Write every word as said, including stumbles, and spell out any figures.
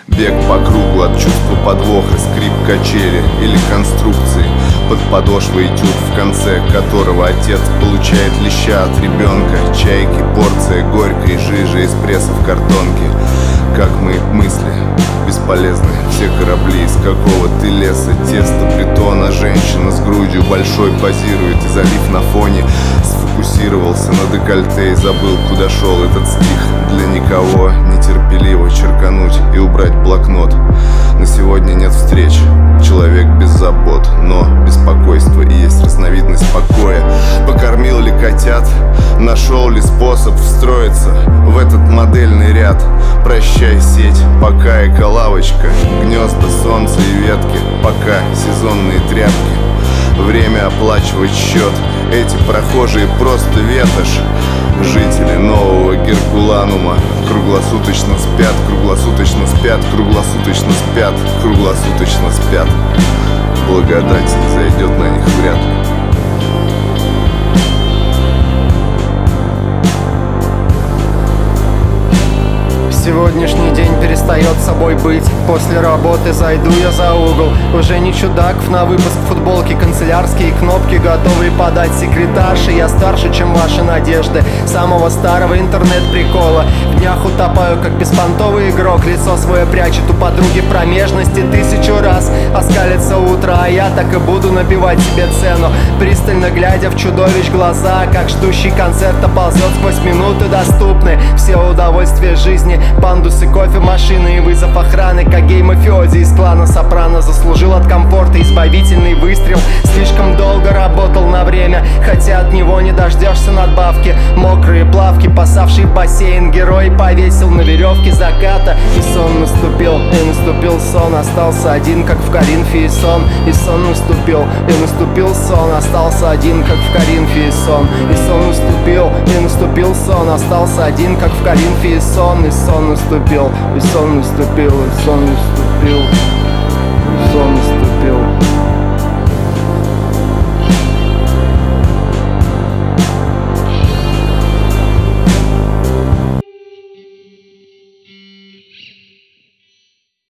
Бег по кругу от чувства подвоха, скрип качели или конструкции. Под подошвой этюд, в конце которого отец получает леща от ребенка. Чайки, порция горькой жижи, эспрессо в картонке. Как мои мысли бесполезны, все корабли из какого-то леса. Тесто притона, женщина с грудью большой позирует, и залив на фоне. Сфокусировался на декольте и забыл, куда шел этот стих. Для никого нетерпеливо черкануть и убрать блокнот. На сегодня нет встреч, человек без забот, но беспокойство и есть разновидность покоя. Покормил ли котят, нашел ли способ встроиться в этот модельный ряд. Прощай, сеть, пока эко-лавочка, гнезда, солнце и ветки, пока сезонные тряпки. Время оплачивать счет, эти прохожие просто ветошь. Жители нового Геркуланума круглосуточно спят, круглосуточно спят, круглосуточно спят, круглосуточно спят. Благодать не зайдет на них вряд ли. Сегодняшний день перестает собой быть. После работы зайду я за угол. Уже не чудак, на выпуск футболки канцелярские кнопки, готовые подать секретарши. Я старше, чем ваши надежды, самого старого интернет-прикола. В днях утопаю, как беспонтовый игрок. Лицо свое прячет у подруги в промежности тысячу раз. Оскалится утро, а я так и буду набивать себе цену, пристально глядя в чудовищ глаза, как ждущий концерта ползет сквозь минуты доступны. Все удовольствия жизни, пандусы, кофе, машины и вызов охраны. Как гей-мафиози из клана Сопрано заслужил от комфорта избавительный выстрел. Слишком долго работал на время, хотя от него не дождешься надбавки. Мокрые плавки, посавший в бассейн герой повесил на веревке заката. И сон наступил, и наступил сон. Остался один, как в Коринфе, и сон. И сон наступил, и наступил сон. Остался один, как в Коринфе, и сон. И сон наступил, и наступил сон. Остался один, как в Коринфе, и сон. И сон наступил, и сон наступил, и сон наступил, и сон наступил.